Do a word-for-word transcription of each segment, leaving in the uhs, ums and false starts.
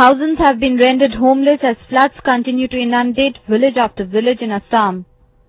Thousands have been rendered homeless as floods continue to inundate village after village in Assam.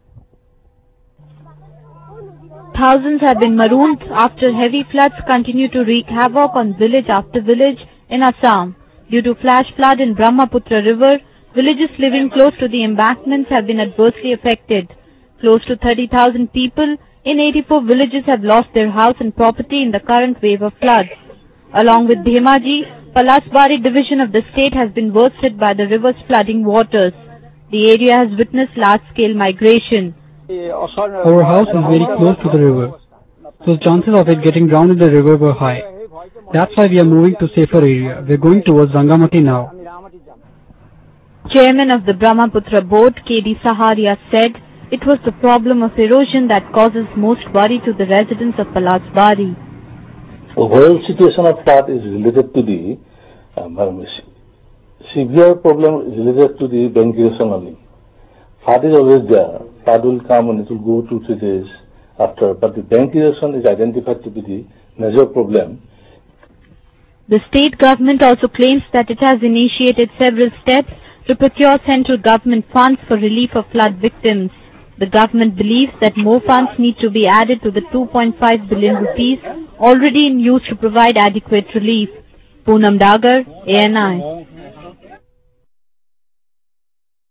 Thousands have been marooned after heavy floods continue to wreak havoc on village after village in Assam. Due to flash flood in Brahmaputra river, villages living close to the embankments have been adversely affected. Close to thirty thousand people in eighty-four villages have lost their house and property in the current wave of floods. Along with Dhemaji, Palasbari division of the state has been worst hit by the river's flooding waters. The area has witnessed large-scale migration. Our house is very close to the river, so the chances of it getting drowned in the river were high. That's why we are moving to safer area. We are going towards Rangamati now. Chairman of the Brahmaputra board, K D Saharia, said it was the problem of erosion that causes most worry to the residents of Palasbari. The whole situation of flood is related to the um, severe problem is related to the bank erosion only. Flood is always there. Flood will come and it will go two, three days after. But the bank erosion is identified to be the major problem. The state government also claims that it has initiated several steps to procure central government funds for relief of flood victims. The government believes that more funds need to be added to the two point five billion rupees already in use to provide adequate relief. Poonam Dagar, A N I.